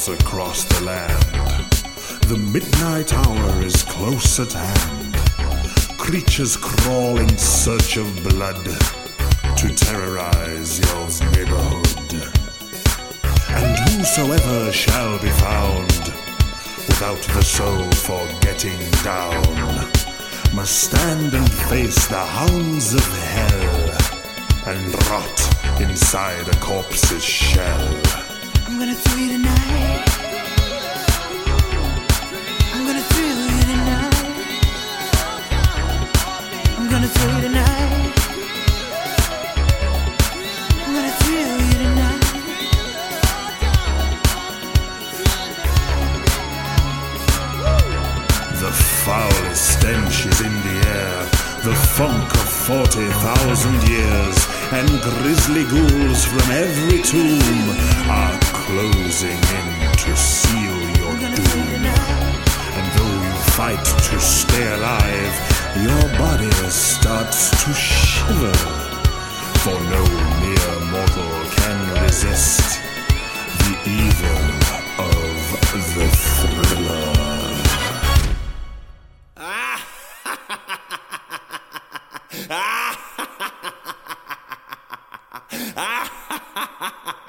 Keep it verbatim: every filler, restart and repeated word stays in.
echoes across the land. The midnight hour is close at hand. Creatures crawl in search of blood to terrorize your neighborhood. And whosoever shall be found without the soul for getting down must stand and face the hounds of hell and rot inside a corpse's shell. I'm gonna thrill you tonight. I'm gonna thrill you tonight. I'm gonna thrill you tonight. I'm gonna thrill you tonight. The foulest stench is in the air, the funk of forty thousand years, and grisly ghouls from every tomb are closing in to seal your doom. And though you fight to stay alive, your body starts to shiver, for no mere mortal can resist the evil of the thriller. Ah!